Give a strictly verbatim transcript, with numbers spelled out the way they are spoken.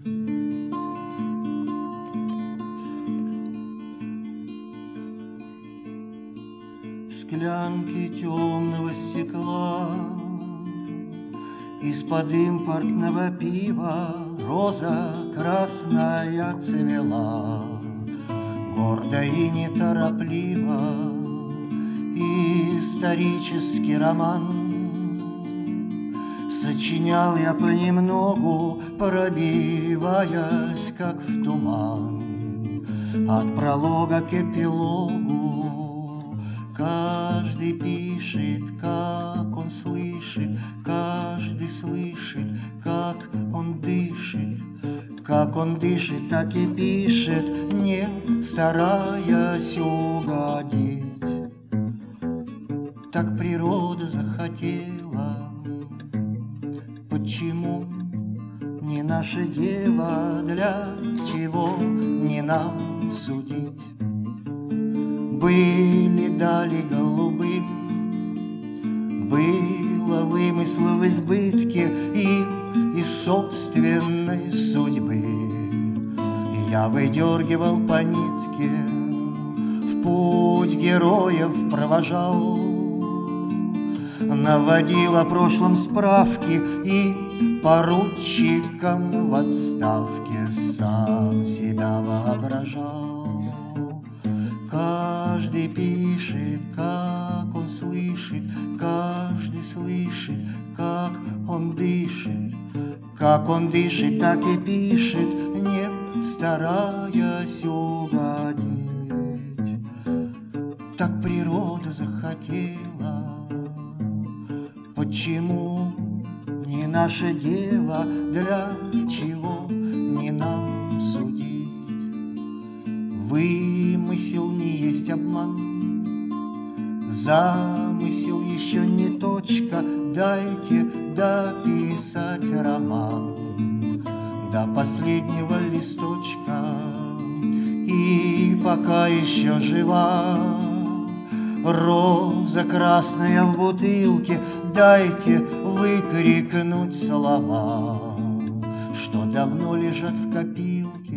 Склянки темного стекла, из-под импортного пива роза красная цвела, гордо и неторопливо. Исторический роман сочинял я понемногу, пробиваясь, как в туман, от пролога к эпилогу. Каждый пишет, как он слышит, каждый слышит, как он дышит. Как он дышит, так и пишет, не стараясь угодить. Так природа захотела. Почему не наше дело, для чего не нам судить? Были дали голубым, было вымысла в избытке им из собственной судьбы. И я выдергивал по нитке, в путь героев провожал, наводил о прошлом справки и поручиком в отставке сам себя воображал. Каждый пишет, как он слышит, каждый слышит, как он дышит. Как он дышит, так и пишет, не стараясь угодить. Так природа захотела. Почему не наше дело, для чего не нам судить? Вымысел не есть обман, замысел еще не точка. Дайте дописать роман до последнего листочка. И пока еще жива роза красная в бутылке, дайте выкрикнуть слова, что давно лежат в копилке.